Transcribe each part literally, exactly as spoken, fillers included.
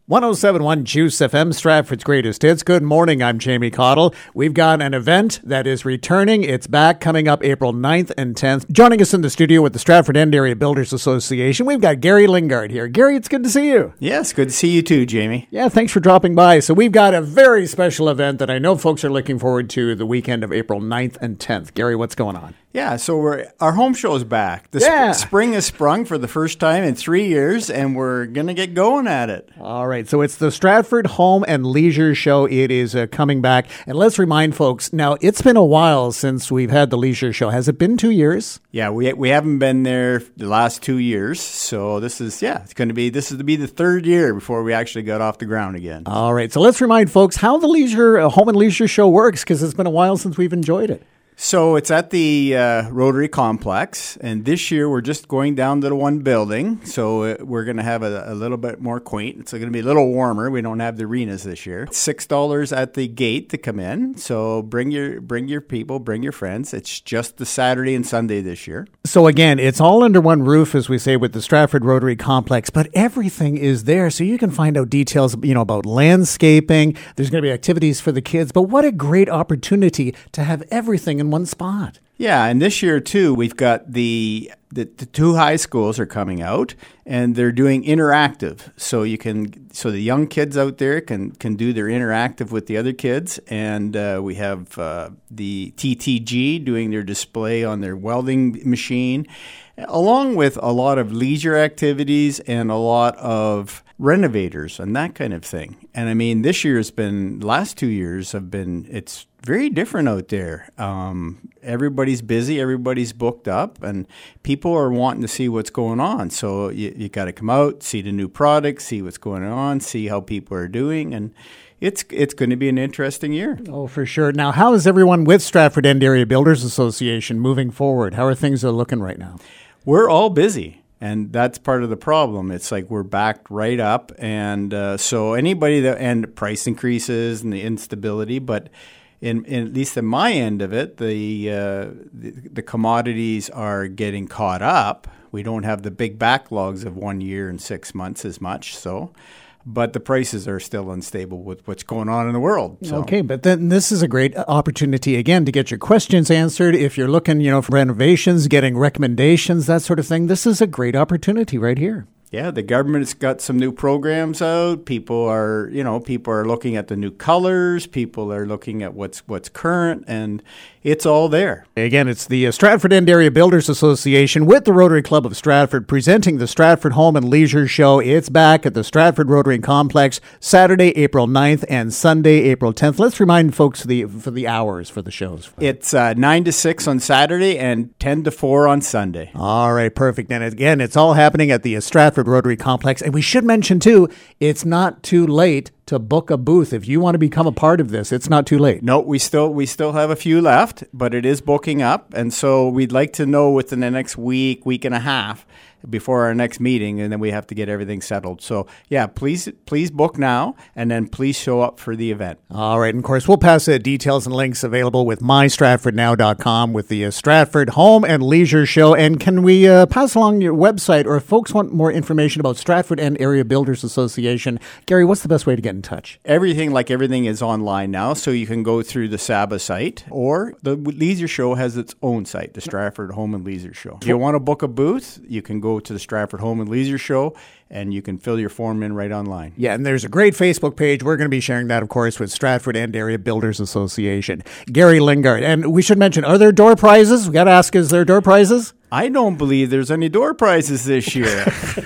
one oh seven point one Juice F M, Stratford's greatest hits. Good morning, I'm Jamie Cottle. We've got an event that is returning. It's back coming up April ninth and tenth. Joining us in the studio with the Stratford End Area Builders Association, we've got Gary Lingard here. Gary, it's good to see you. Yes, good to see you too, Jamie. Yeah, thanks for dropping by. So we've got a very special event that I know folks are looking forward to the weekend of April ninth and tenth. Gary, what's going on? Yeah, so we're our home show is back. The yeah. sp- spring has sprung for the first time in three years, and we're going to get going at it. All right, so it's the Stratford Home and Leisure Show. It is uh, coming back. And let's remind folks, now it's been a while since we've had the Leisure Show. Has it been two years? Yeah, we we haven't been there the last two years. So this is, yeah, it's going to be, this is to be the third year before we actually got off the ground again. All right, so let's remind folks how the Leisure uh, Home and Leisure Show works, because it's been a while since we've enjoyed it. So it's at the uh, Rotary Complex, and this year we're just going down to the one building. So uh, we're going to have a, a little bit more quaint. It's going to be a little warmer. We don't have the arenas this year. six dollars at the gate to come in. So bring your bring your people, bring your friends. It's just the Saturday and Sunday this year. So again, it's all under one roof, as we say, with the Stratford Rotary Complex, but everything is there. So you can find out details, you know, about landscaping. There's going to be activities for the kids, but what a great opportunity to have everything in one spot. Yeah, and this year too, we've got the, the the two high schools are coming out, and they're doing interactive. So you can, so the young kids out there can can do their interactive with the other kids, and uh, we have uh, the T T G doing their display on their welding machine, along with a lot of leisure activities and a lot of renovators and that kind of thing. And I mean, this year has been, last two years have been, it's very different out there. Um, everybody's busy, everybody's booked up, and people are wanting to see what's going on. So you, you got to come out, see the new products, see what's going on, see how people are doing, and it's it's going to be an interesting year. Oh, for sure. Now, how is everyone with Stratford End Area Builders Association moving forward? How are things looking right now? We're all busy. And that's part of the problem. It's like we're backed right up. And uh, so anybody that, and price increases and the instability, but in, in at least in my end of it, the, uh, the the commodities are getting caught up. We don't have the big backlogs of one year and six months as much. So, but the prices are still unstable with what's going on in the world. So. Okay, but then this is a great opportunity, again, to get your questions answered. If you're looking, you know, for renovations, getting recommendations, that sort of thing, this is a great opportunity right here. Yeah, the government's got some new programs out. People are, you know, people are looking at the new colors. People are looking at what's what's current, and it's all there. Again, it's the Stratford End Area Builders Association with the Rotary Club of Stratford presenting the Stratford Home and Leisure Show. It's back at the Stratford Rotary Complex Saturday, April ninth, and Sunday, April tenth. Let's remind folks the for the hours for the shows. It's uh, nine to six on Saturday and ten to four on Sunday. All right, perfect. And again, it's all happening at the Stratford Rotary Complex. And we should mention, too, it's not too late to book a booth. If you want to become a part of this, it's not too late. No, we still we still have a few left, but it is booking up. And so we'd like to know within the next week, week and a half, before our next meeting, and then we have to get everything settled. So, yeah, please please book now, and then please show up for the event. All right, and of course, we'll pass the details and links available with my stratford now dot com with the uh, Stratford Home and Leisure Show. And can we uh, pass along your website, or if folks want more information about Stratford End Area Builders Association, Gary, what's the best way to get in touch? Everything, like everything, is online now, so you can go through the S A B A site, or the Leisure Show has its own site, the Stratford Home and Leisure Show. If you want to book a booth, you can go to the Stratford Home and Leisure Show, and you can fill your form in right online. Yeah, and there's a great Facebook page. We're going to be sharing that, of course, with Stratford End Area Builders Association. Gary Lingard. And we should mention, are there door prizes? We got to ask, is there door prizes? I don't believe there's any door prizes this year.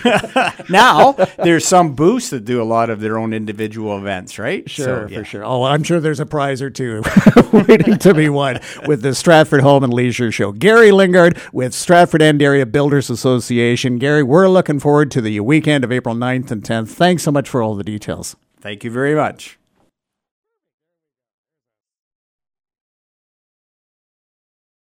Now, there's some booths that do a lot of their own individual events, right? Sure, so, yeah. for sure. Oh, I'm sure there's a prize or two waiting to be won with the Stratford Home and Leisure Show. Gary Lingard with Stratford End Area Builders Association. Gary, we're looking forward to the weekend of April ninth and tenth. Thanks so much for all the details. Thank you very much.